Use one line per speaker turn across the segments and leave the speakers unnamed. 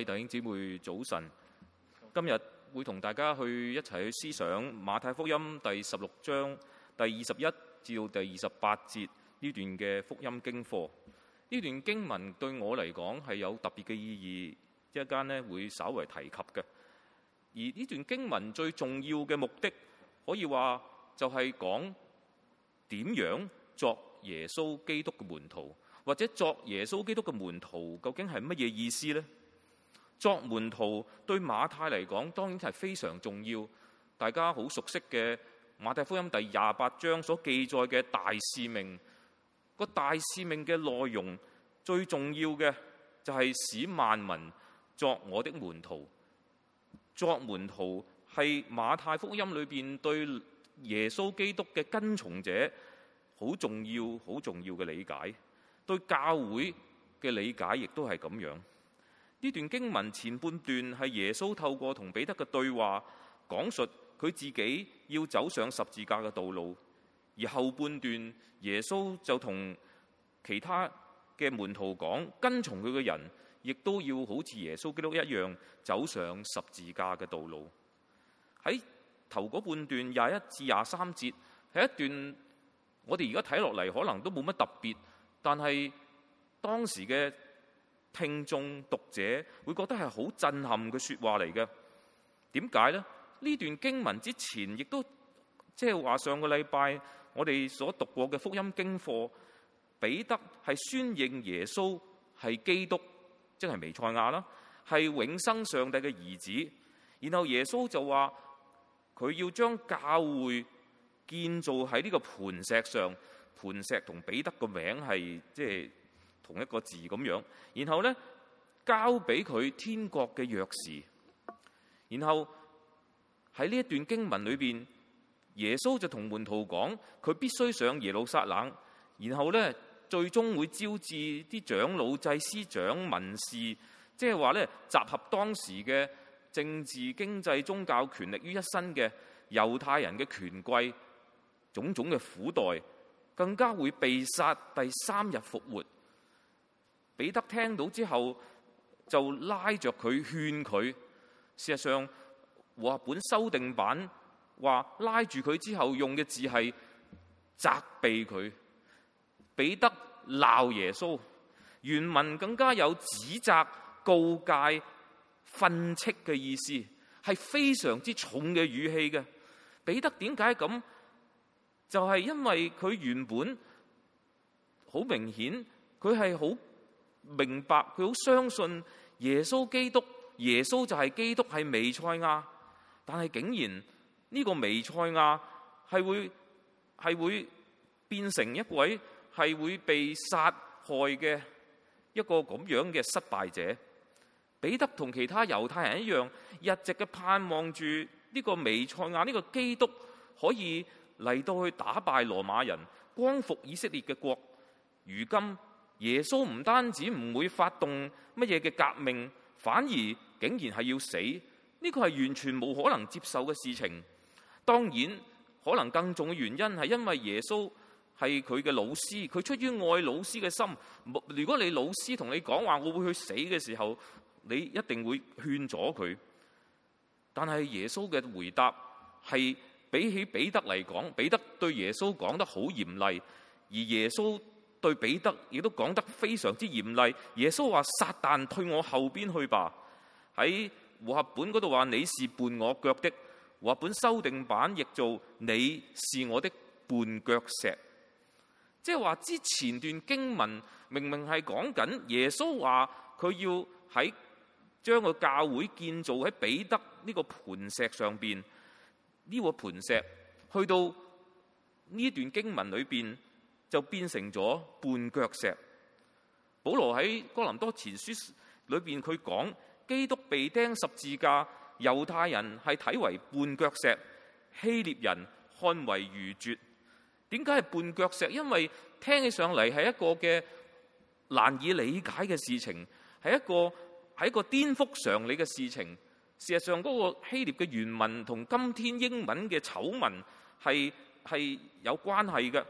位弟兄姊妹早晨，今日會同大家一齊去思想馬太福音第16章第21至到第28節呢段嘅福音經課。呢段經文對我嚟講係有特別嘅意義，一間呢會稍為提及嘅。而呢段經文最重要嘅目的，可以話就係講點樣作耶穌基督嘅門徒，或者作耶穌基督嘅門徒究竟係乜嘢意思呢？作門徒對馬太嚟講當然係非常重要，大家好熟悉嘅馬太福音第28章所記載嘅大使命。個大使命嘅內容最重要嘅就係使萬民作我的門徒。作門徒係馬太福音裏邊對耶穌基督嘅跟從者好重要嘅理解，對教會嘅理解亦都係咁樣。呢段經文前半段係耶穌透過同彼得嘅對話，講述佢自己要走上十字架嘅道路，而後半段耶穌就同其他嘅門徒講，跟從佢嘅人亦都要好似耶穌基督一樣走上十字架嘅道路。喺頭嗰半段21至23節係一段我哋而家睇落嚟可能都冇乜特別，但係當時嘅聽眾讀者會覺得係好震撼嘅說話嚟嘅。點解呢？呢段經文之前亦都即係話上個禮拜我哋所讀過嘅福音經課，彼得係宣認耶穌係基督，即係彌賽亞啦，係永生上帝嘅兒子。然後耶穌就話佢要將教會建造喺呢個磐石上，磐石同彼得個名係即係同一個字咁樣。然後呢，交俾佢天國嘅鑰匙。然後喺呢一段經文裏邊，耶穌就同門徒講，佢必須上耶路撒冷，然後呢，最終會招致啲長老、祭司長、文士，即係話呢，集合當時嘅政治、經濟、宗教權力於一身嘅猶太人嘅權貴，種種嘅苦待，更加會被殺，第3日復活。彼得聽到之後就拉着佢勸佢。事實上和合本修訂版話拉住佢之後用嘅字係責備佢。彼得鬧耶穌，原文更加有指責、告誡、訓斥嘅意思，係非常之重嘅語氣嘅。彼得點解咁？就係因為佢原本好明顯，佢係好明白，佢好相信耶穌基督，耶穌就係基督，係彌賽亞。但係竟然呢個彌賽亞係會變成一位係會被殺害嘅一個咁樣嘅失敗者。彼得同其他猶太人一樣，一直嘅盼望住呢個彌賽亞，呢個基督可以嚟到去打敗羅馬人，光復以色列嘅國。如今耶穌唔單止唔會發動乜嘢嘅革命，反而竟然係要死，呢個係完全冇可能接受嘅事情。當然，可能更重嘅原因係因為耶穌係佢嘅老師，佢出於愛老師嘅心。如果你老師同你講話我會去死嘅時候，你一定會勸咗佢。但係耶穌嘅回答係比起彼得嚟講，彼得對耶穌講得好嚴厲，而耶穌對彼得亦都講得非常之嚴厲。耶穌話：撒旦退我後邊去吧。喺和合本嗰度話：你是絆我腳的。和合本修訂版譯做：你是我的絆腳石。即係話之前段經文明明係講緊耶穌話佢要喺將個教會建造喺彼得呢個磐石上邊，呢個磐石去到呢段經文裏邊就變成咗絆腳石。保羅喺哥林多前書裏邊佢講，基督被釘十字架，猶太人係睇為絆腳石，希臘人看為愚拙。點解係絆腳石？因為聽起上嚟係一個嘅難以理解嘅事情，係一個顛覆常理嘅事情。事實上嗰個希臘嘅原文同今天英文嘅醜文係有關係嘅。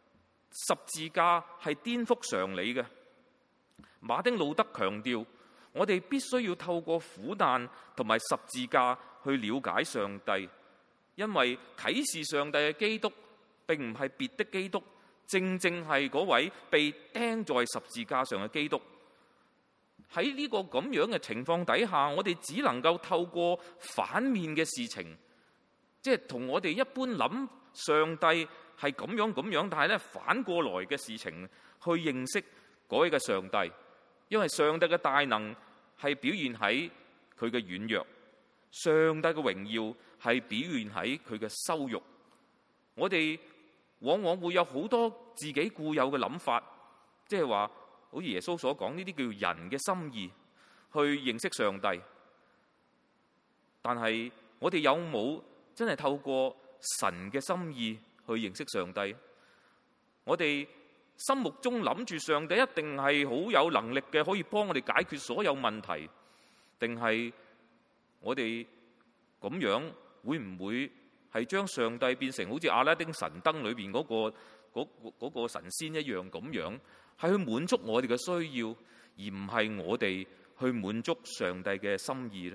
十字架係顛覆常理嘅。馬丁路德強調， 我哋必須要透過苦難同埋十字架去了解上帝，因為啟示上帝嘅基督並唔係別的基督，正正係嗰位被釘在十字架上嘅基督。喺呢個咁樣嘅情況底下，我哋只能夠透過反面嘅事情，即係同我哋一般諗上帝係咁樣，但係咧反過來嘅事情去認識嗰位嘅上帝。因為上帝嘅大能係表現喺佢嘅軟弱，上帝嘅榮耀係表現喺佢嘅羞辱。我哋往往會有好多自己固有嘅諗法，即係話好似耶穌所講，呢啲叫人嘅心意去認識上帝。但係我哋有冇真係透過神嘅心意去認識上帝？我哋心目中諗住上帝一定係好有能力嘅，可以幫我哋解決所有問題，定係我哋咁樣會唔會係將上帝變成好似阿拉丁神燈裏邊嗰個神仙一樣咁樣，係去滿足我哋嘅需要，而唔係我哋去滿足上帝嘅心意呢？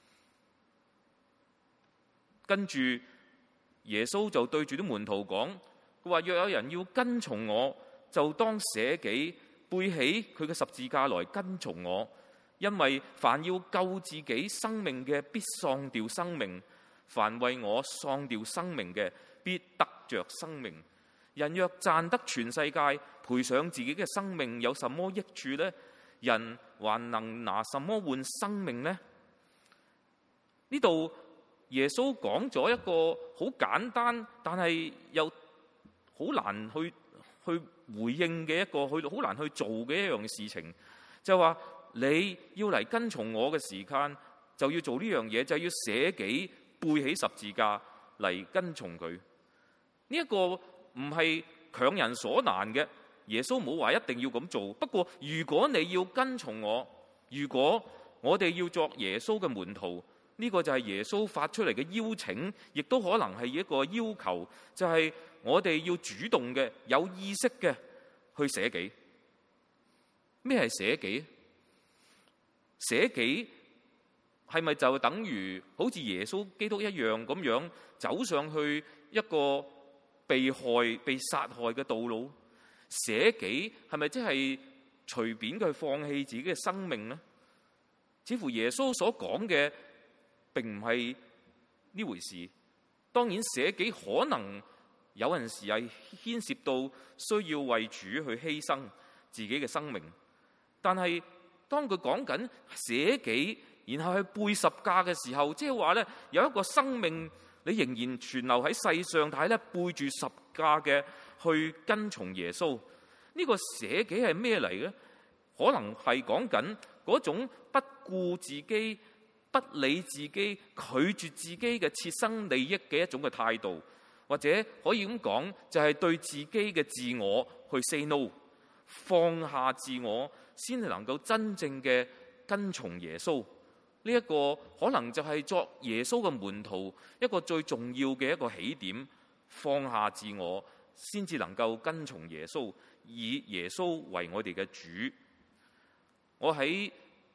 跟住耶穌就對住啲門徒講，佢話：若有人要跟從我，就當捨己，背起佢嘅十字架來跟從我。因為凡要救自己生命嘅，必喪掉生命；凡為我喪掉生命嘅，必得着生命。人若賺得全世界，賠上自己嘅生命，有什麼益處呢？人還能拿什麼換生命呢？呢度耶穌講咗一個好簡單，但係又好難去回應嘅一個，好難去做嘅一樣事情，就係話你要嚟跟從我嘅時間，就要做呢樣嘢，就要捨己背起十字架嚟跟從佢。呢一個唔係強人所難嘅，耶穌冇話一定要咁做。不過如果你要跟從我，如果我哋要作耶穌嘅門徒，呢個就係耶穌發出嚟嘅邀請，亦都可能係一個要求，就係我哋要主動嘅、有意識嘅去捨己。咩係捨己？捨己係咪就等於好似耶穌基督一樣咁樣走上去一個被害、被殺害嘅道路？捨己係咪即係隨便佢放棄自己嘅生命呢？似乎耶穌所講嘅並唔係呢回事。當然捨己可能有陣時係牽涉到需要為主去犧牲自己嘅生命，但係當佢講緊捨己，然後去背十架嘅時候，即係話咧有一個生命你仍然存留喺世上，但係咧背住十架嘅去跟從耶穌。呢個捨己係咩嚟嘅？可能係講緊嗰種不顧自己、不理自己、拒絕自己嘅切身利益嘅一種嘅態度，或者可以咁講，就係對自己嘅自我去 say no， 放下自我，先係能夠真正嘅跟從耶穌。呢一個可能就係作耶穌嘅門徒一個最重要嘅一個起點，放下自我，先至能夠跟從耶穌，以耶穌為我哋嘅主。我喺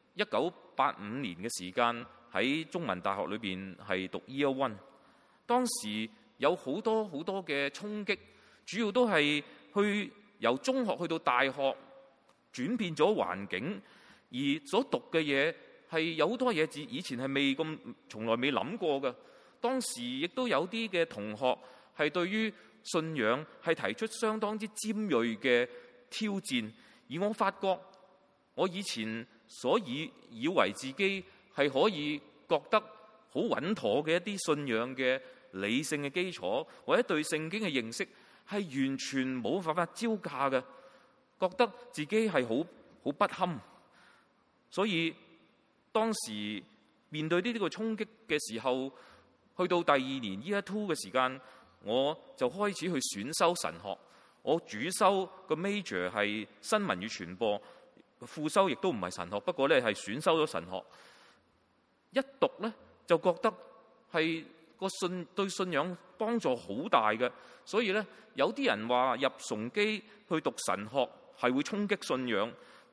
1985年嘅時間喺中文大學裏邊係讀 Year One， 當時有好多嘅衝擊，主要都係去由中學去到大學轉變咗環境，而所讀嘅嘢係有好多嘢以前係從來未諗過嘅。當時亦都有啲嘅同學係對於信仰係提出相當之尖銳嘅挑戰，而我發覺我以前所以為自己係可以覺得好穩妥嘅一啲信仰嘅理性嘅基礎，或者對聖經嘅認識係完全冇辦法招架嘅，覺得自己係好不堪。所以當時面對呢啲個衝擊嘅時候，去到第二年 Year 2嘅時間，我就開始去選修神學。我主修個 major 係新聞與傳播，副修亦都唔係神學，不過咧係選修咗神學。一讀咧就覺得係對信仰幫助好大嘅，所以咧有啲人話入崇基去讀神學係會衝擊信仰，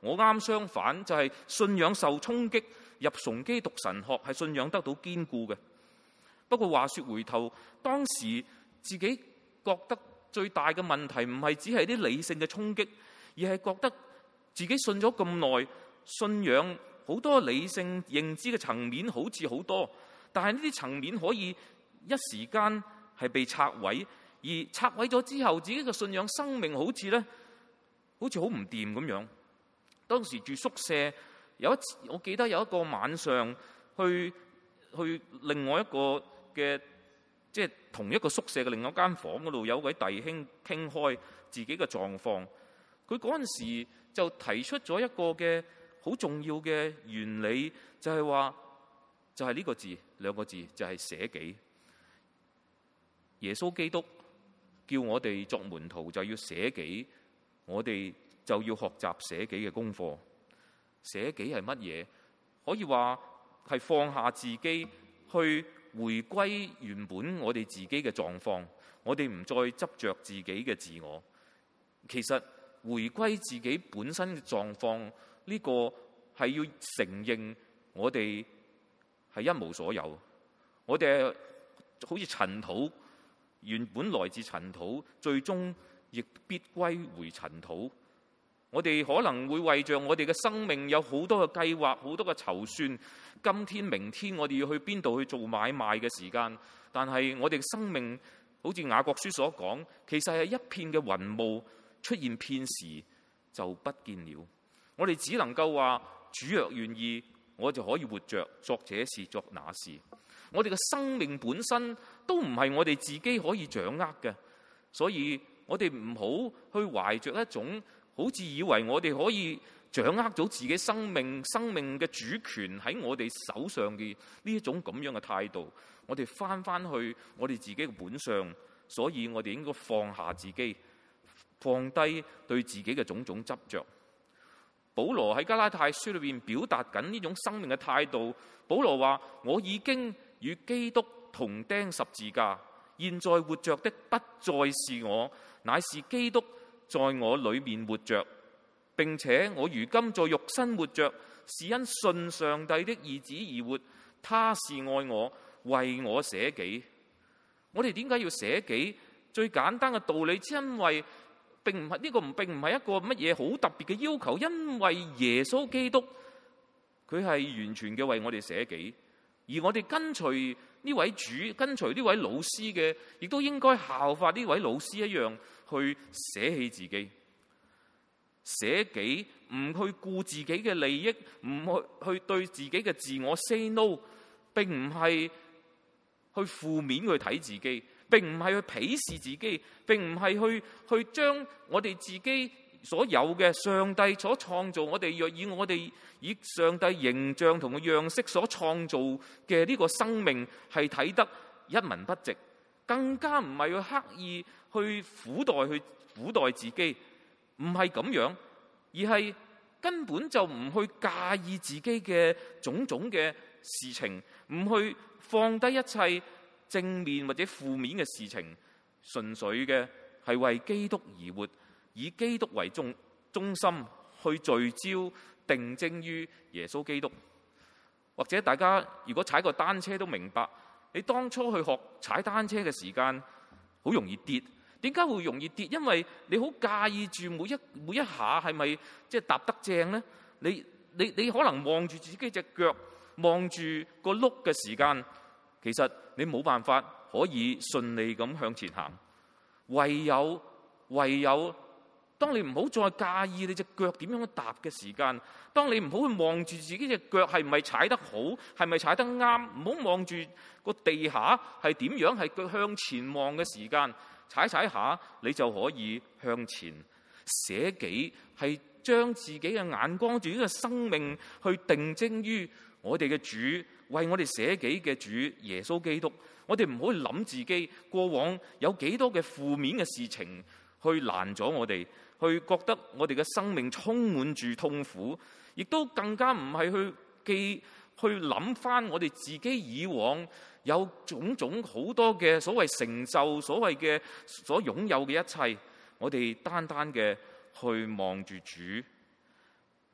我啱相反，就係信仰受衝擊，入崇基讀神學，係信仰得到堅固嘅。不過話說回頭，當時自己覺得最大嘅問題唔係只係啲理性嘅衝擊，而係覺得自己信咗咁耐，信仰好多理性認知嘅層面好似好多，但係呢啲層面可以一時間係被拆毀，而拆毀咗之後，自己嘅信仰生命好似好唔掂咁樣。當時住宿舍，有一次我記得有一個晚上去另外一個嘅，即係同一個宿舍嘅另外一間房嗰度，有位弟兄傾開自己嘅狀況。佢嗰陣時就提出咗一個嘅好重要嘅原理，就係話，就係呢個字，兩個字，就係捨己。耶穌基督叫我哋作門徒就要捨己，我哋就要學習捨己嘅功課。捨己係乜嘢？可以話係放下自己，去回歸原本我哋自己嘅狀況。我哋唔再執着自己嘅自我。其實回歸自己本身嘅狀況，呢個係要承認我哋係一無所有。我哋好似塵土，原本來自塵土，最終亦必歸回塵土。我哋可能會為着我哋嘅生命有好多嘅計劃，好多嘅籌算。今天、明天我哋要去邊度去做買賣嘅時間，但係我哋嘅生命好似雅各書所講，其實係一片嘅雲霧，出現片時就不見了。我哋只能夠話，主若願意，我就可以活着，作這事作那事。我哋嘅生命本身都唔係我哋自己可以掌握嘅，所以我哋唔好去懷着一種好似以為我哋可以掌握到自己生命嘅主權喺我哋手上嘅呢一種咁樣嘅態度。我哋翻去我哋自己嘅本相，所以我哋應該放下自己，放低對自己嘅種種執着。保羅喺加拉太書裏邊表達緊呢種生命嘅態度。保羅話：我已經與基督同釘十字架，現在活着的不再是我，乃是基督在我裏面活着，並且我如今在肉身活着，是因信上帝的兒子而活。他是愛我，為我捨己。我哋點解要捨己？最簡單嘅道理，只因為並唔係呢個並唔係一個乜嘢好特別嘅要求，因為耶穌基督佢係完全嘅為我哋捨己，而我哋跟隨呢位主，跟隨呢位老師嘅，亦都應該效法呢位老師一樣去捨棄自己，捨己，唔去顧自己嘅利益，唔去對自己嘅自我 say no， 並唔係去負面去睇自己，並唔係去鄙視自己，並唔係去將我哋自己所有嘅上帝所創造，我哋若以上帝形象同個樣式所創造嘅呢個生命係睇得一文不值，更加唔係去刻意去苦待自己，唔係咁樣，而係根本就唔去介意自己嘅種種嘅事情，唔去放低一切正面或者負面嘅事情，純粹嘅係為基督而活，以基督為中心去聚焦定睛於耶穌基督。或者大家如果踩過單車都明白，你當初去學踩單車嘅時間好容易跌。點解會容易跌？因為你好介意住每一下係咪即係踏得正呢？你可能望住自己隻腳，望住個碌嘅時間，其實你冇辦法可以順利咁向前行。唯有當你唔好再介意你隻腳點樣踏嘅時間，當你唔好去望住自己隻腳係咪踩得好，係咪踩得啱，唔好望住個地下係點樣，係腳向前望嘅時間，踩下你就可以向前。捨己係將自己嘅眼光、自己嘅生命去定睛於我哋嘅主，為我哋捨己嘅主耶穌基督。我哋唔好去諗自己過往有幾多嘅負面嘅事情去攔咗我哋，去覺得我哋嘅生命充滿住痛苦，亦都更加唔係去諗翻我哋自己以往有種種好多嘅所謂成就，所謂嘅所擁有嘅一切。我哋單單嘅去望住主，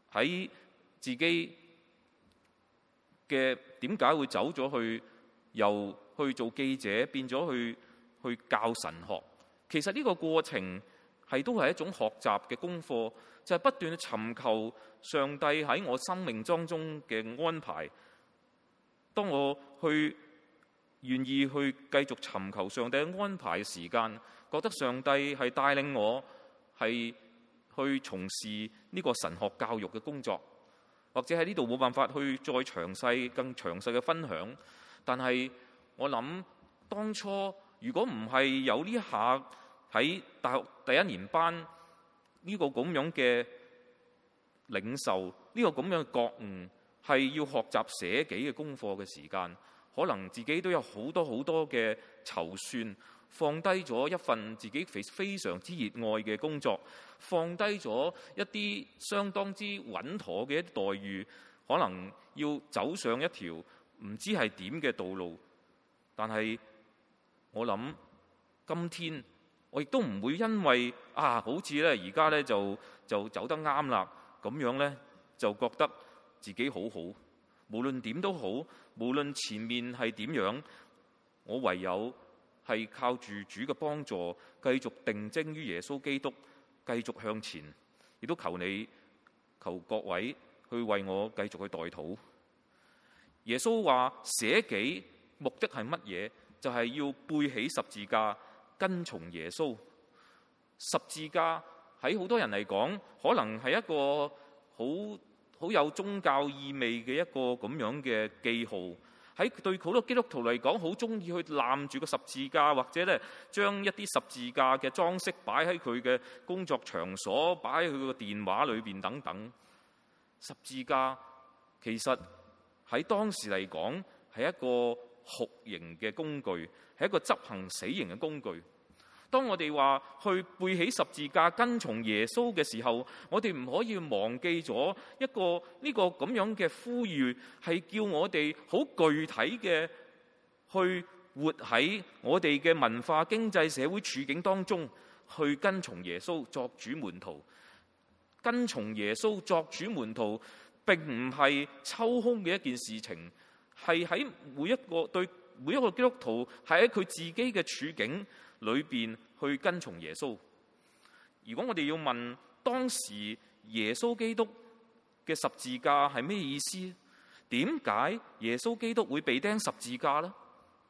喺自己嘅點解會走咗去，由去做記者變咗去教神學。其實呢個過程都係一種學習嘅功課，就係不斷去尋求上帝喺我生命當中嘅安排。當我願意去繼續尋求上帝嘅安排嘅時間，覺得上帝係帶領我係去從事呢個神學教育嘅工作，或者喺呢度冇辦法去再更詳細嘅分享。但係我諗當初如果唔係有呢下喺大學第一年班呢個咁樣嘅領受，呢個咁樣嘅覺悟，係要學習寫己嘅功課嘅時間，可能自己都有好多嘅籌算，放低咗一份自己非常之熱愛嘅工作，放低咗一啲相當之穩妥嘅一啲待遇，可能要走上一條唔知係點嘅道路。但係我諗今天我亦都唔會因為好似咧而家咧就走得啱啦，咁樣咧就覺得自己好好。無論點都好，無論前面係點樣，我唯有係靠住主嘅幫助，繼續定睛於耶穌基督，繼續向前。亦都求各位去為我繼續去代禱。耶穌話捨己目的係乜嘢？就係要背起十字架跟從耶穌。十字架喺好多人嚟講，可能係一個好有宗教意味嘅一個咁樣嘅記號。喺對好多基督徒嚟講，好中意去攬住個十字架，或者咧將一啲十字架嘅裝飾擺喺佢嘅工作場所，擺喺佢個電話裏邊等等。十字架其實喺當時嚟講係一個酷刑嘅工具，係一個執行死刑嘅工具。當我哋話去背起十字架跟從耶穌嘅時候，我哋唔可以忘記咗呢個咁樣嘅呼籲，係叫我哋好具體嘅去活喺我哋嘅文化、經濟、社會處境當中，去跟從耶穌作主門徒。跟從耶穌作主門徒並唔係抽空嘅一件事情，係喺每一個基督徒係喺佢自己嘅處境裏邊去跟從耶穌。如果我哋要問當時耶穌基督嘅十字架係咩意思？點解耶穌基督會被釘十字架呢？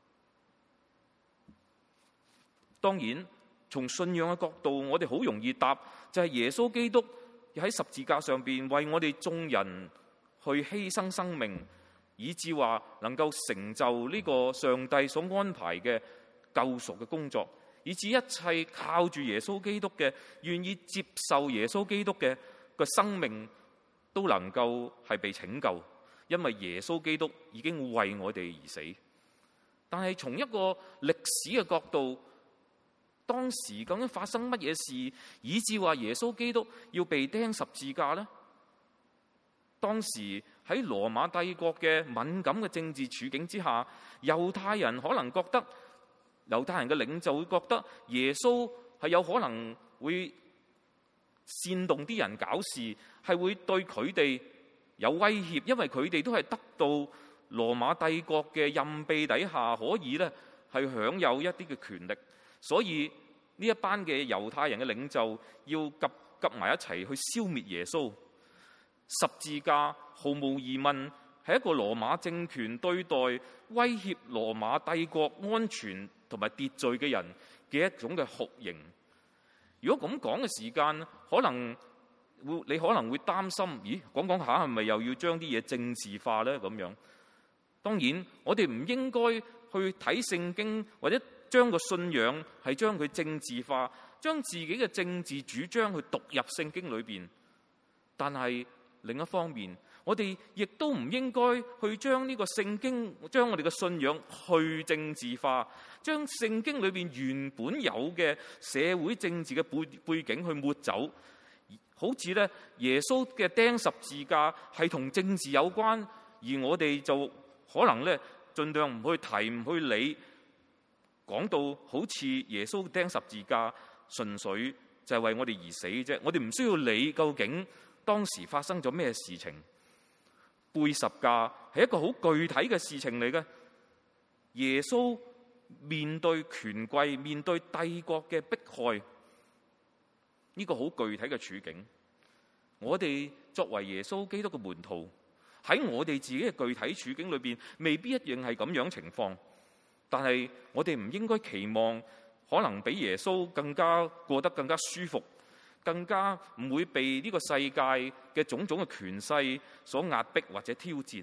當然，從信仰嘅角度，我哋好容易答，就係耶穌基督喺十字架上邊為我哋眾人去犧牲生命，以至話能夠成就呢個上帝所安排嘅救贖嘅工作，以至一切靠住耶穌基督嘅，願意接受耶穌基督嘅個生命都能夠係被拯救，因為耶穌基督已經為我哋而死。但係從一個歷史嘅角度，當時究竟發生乜嘢事，以至話耶穌基督要被釘十字架呢？當時喺羅馬帝國嘅敏感嘅政治處境之下，猶太人可能覺得，猶太人嘅領袖會覺得耶穌係有可能會煽動啲人搞事，係會對佢哋有威脅，因為佢哋都係得到羅馬帝國嘅蔭庇底下，可以咧係享有一啲嘅權力，所以呢一班嘅猶太人嘅領袖要夾埋一齊去消滅耶穌。十字架毫無疑問係一個羅馬政權對待威脅羅馬帝國安全同埋秩序嘅人嘅一種嘅酷刑。如果咁講嘅時間，你可能會擔心，咦，講下係咪又要將啲嘢政治化呢？咁樣，當然我哋唔應該去睇聖經，或者將個信仰係將佢政治化，將自己嘅政治主張去讀入聖經裏邊。但係另一方面，我哋亦都唔應該去將呢個聖經，將我哋嘅信仰去政治化，將聖經裏邊原本有嘅社會政治嘅背景去抹走。好似咧耶穌嘅釘十字架係同政治有關，而我哋就可能咧盡量唔去提，唔去理，講到好似耶穌釘十字架純粹就係為我哋而死啫。我哋唔需要理究竟當時發生咗咩事情。背十架係一個好具體嘅事情嚟嘅。耶穌面對權貴、面對帝國嘅迫害，呢個好具體嘅處境。我哋作為耶穌基督嘅門徒，喺我哋自己嘅具體處境裏邊，未必一定係咁樣情況。但係我哋唔應該期望可能比耶穌更加過得更加舒服，更加唔會被呢個世界嘅種種嘅權勢所壓迫或者挑戰。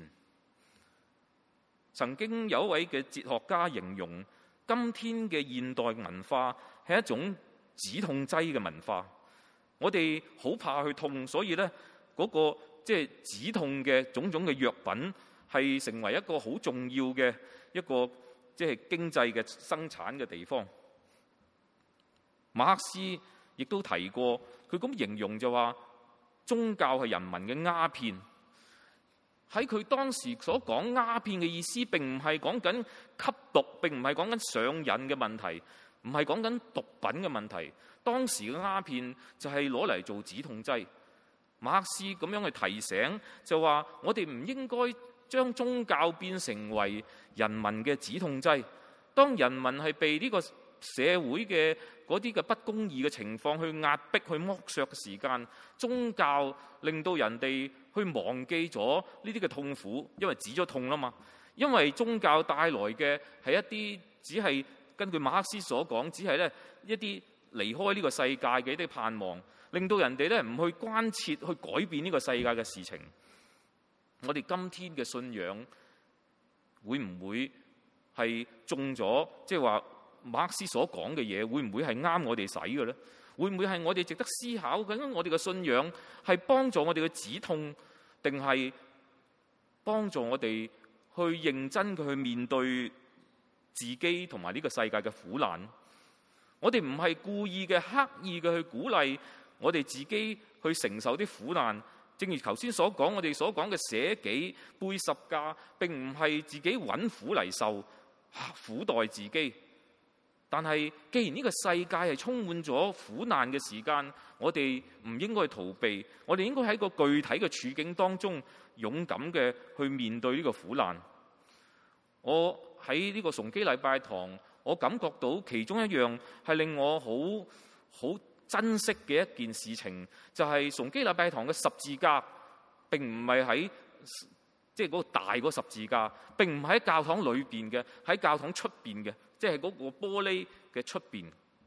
曾經有一位嘅哲學家形容，今天嘅現代文化係一種止痛劑嘅文化。我哋好怕去痛，所以呢嗰個即係止痛嘅種種嘅藥品係成為一個好重要嘅一個即係經濟嘅生產嘅地方。馬克思亦都提過，佢咁形容就話，宗教係人民嘅鴉片。喺佢當時所講鴉片嘅意思，並唔係講緊吸毒，並唔係講緊上癮嘅問題，唔係講緊毒品嘅問題。當時嘅鴉片就係攞嚟做止痛劑。馬克思咁樣去提醒，就話我哋唔應該將宗教變成為人民嘅止痛劑。當人民係被呢個社會嘅嗰啲嘅不公義嘅情況去壓迫、去剝削嘅時間，宗教令到人哋去忘記咗呢啲嘅痛苦，因為止咗痛啦嘛。因為宗教帶來嘅係一啲只係根據馬克思所講，只係咧一啲離開呢個世界嘅一啲盼望，令到人哋咧唔去關切、去改變呢個世界嘅事情。我哋今天嘅信仰會唔會係中咗？即係話馬克思所講嘅嘢，會唔會係啱我哋使嘅咧？會唔會係我哋值得思考緊？我哋嘅信仰係幫助我哋嘅止痛，定係幫助我哋去認真去面對自己同埋呢個世界嘅苦難？我哋唔係故意嘅、刻意嘅去鼓勵我哋自己去承受啲苦難。正如頭先所講，我哋所講嘅捨己、背十架，並唔係自己揾苦嚟受、苦待自己。但係，既然呢個世界係充滿咗苦難嘅時間，我哋唔應該逃避，我哋應該喺個具體嘅處境當中，勇敢嘅去面對呢個苦難。我喺呢個崇基禮拜堂，我感覺到其中一樣係令我好珍惜嘅一件事情，就係崇基禮拜堂嘅十字架並唔係喺即係嗰個大嗰十字架，並唔係喺教堂裏邊嘅，喺教堂出邊嘅，即係嗰個玻璃嘅出邊。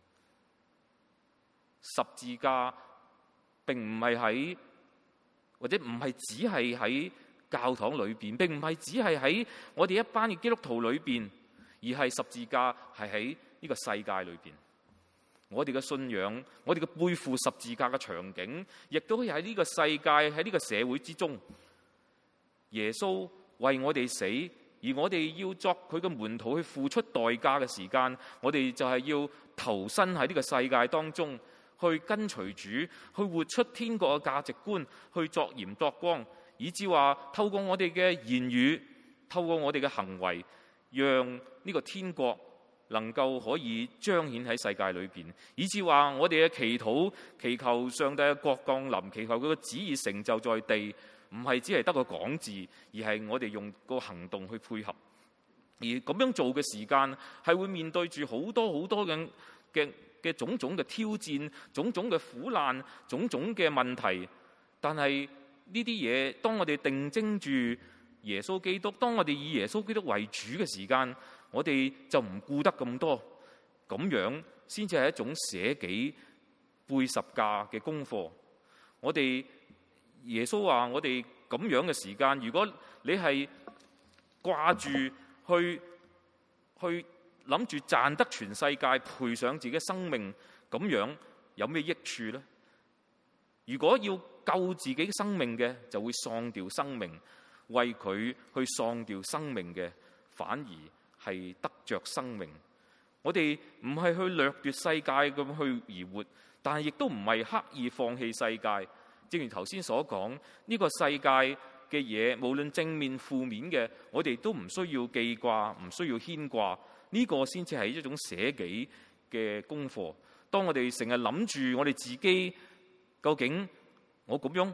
十字架並唔係喺，或者唔係只係喺教堂裏邊，並唔係只係喺我哋一班嘅基督徒裏邊，而係十字架係喺呢個世界裏邊。我哋嘅信仰，我哋嘅背負十字架嘅場景，亦都係喺呢個世界，喺呢個社會之中。耶穌為我哋死，而我哋要作佢嘅門徒去付出代價嘅時間，我哋就係要投身喺呢個世界當中，去跟隨主，去活出天國嘅價值觀，去作鹽作光，以至話透過我哋嘅言語，透過我哋嘅行為，讓呢個天國能夠可以彰顯喺世界裏邊，以至話我哋嘅祈禱，祈求上帝嘅國降臨，祈求佢嘅旨意成就在地，唔係只係得個講字，而係我哋用個行動去配合。而咁樣做嘅時間，係會面對住好多嘅種種嘅挑戰，種種嘅苦難，種種嘅問題。但係呢啲嘢，當我哋定睛住耶穌基督，當我哋以耶穌基督為主嘅時間，我哋就唔顧得咁多，咁樣先至係一種捨己背十架嘅功課。我哋耶穌話：我哋咁樣嘅時間，如果你係掛住去諗住賺得全世界，賠上自己生命，咁樣有咩益處呢？如果要救自己生命嘅，就會喪掉生命；為佢去喪掉生命嘅，反而係得着生命。我哋唔係去掠奪世界咁去而活，但係亦都唔係刻意放棄世界。正如頭先所講，呢個世界嘅嘢，無論正面負面嘅，我哋都唔需要記掛，唔需要牽掛。呢個先至係一種捨己嘅功課。當我哋成日諗住我哋自己究竟我咁樣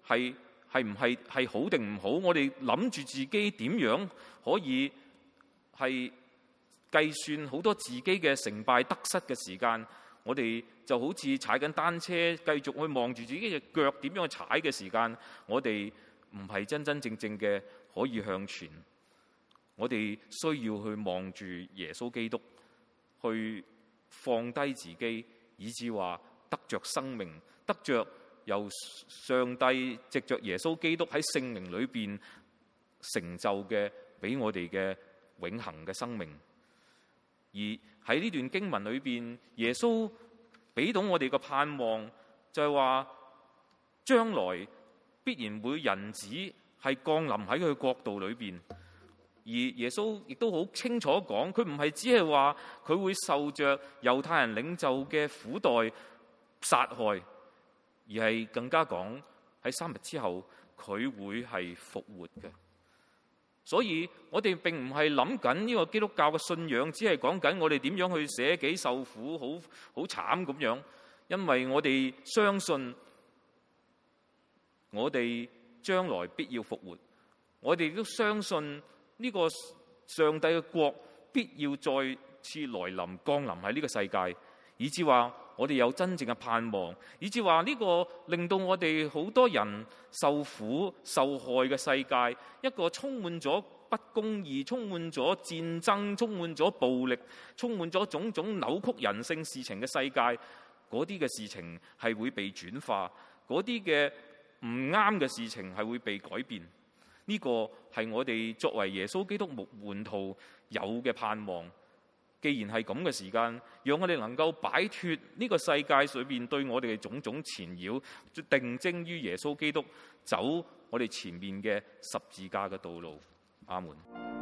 係唔係好定唔好？我哋諗住自己點樣可以係計算好多自己嘅成敗得失嘅時間，我哋就好似踩緊單車，繼續去望住自己嘅腳點樣去踩嘅時間，我哋唔係真真正正嘅可以向前。我哋需要去望住耶穌基督，去放低自己，以致話得着生命，得着由上帝藉着耶穌基督喺聖靈裏邊成就嘅，俾我哋嘅永恆嘅生命。而喺呢段經文裏邊，耶穌俾到我哋嘅盼望，就係話將來必然會人子係降臨喺佢嘅國度裏邊。而耶穌亦都好清楚講，佢唔係只係話佢會受着猶太人領袖嘅苦待殺害，而係更加講喺3日之後佢會係復活嘅。所以我哋並唔係諗緊呢個基督教嘅信仰，只係講緊我哋點樣去捨己受苦，好慘咁樣。因為我哋相信我哋將來必要復活，我哋都相信呢個上帝嘅國必要再次來臨降臨喺呢個世界，以至話我哋有真正嘅盼望，以至話呢個令到我哋好多人受苦受害嘅世界，一個充滿咗不公義、充滿咗戰爭、充滿咗暴力、充滿咗種種扭曲人性事情嘅世界，嗰啲嘅事情係會被轉化，嗰啲嘅唔啱嘅事情係會被改變。呢個係我哋作為耶穌基督門徒有嘅盼望。既然係咁嘅時間，讓我哋能夠擺脫呢個世界裏邊對我哋嘅種種纏繞，定睛於耶穌基督，走我哋前面嘅十字架嘅道路。阿門。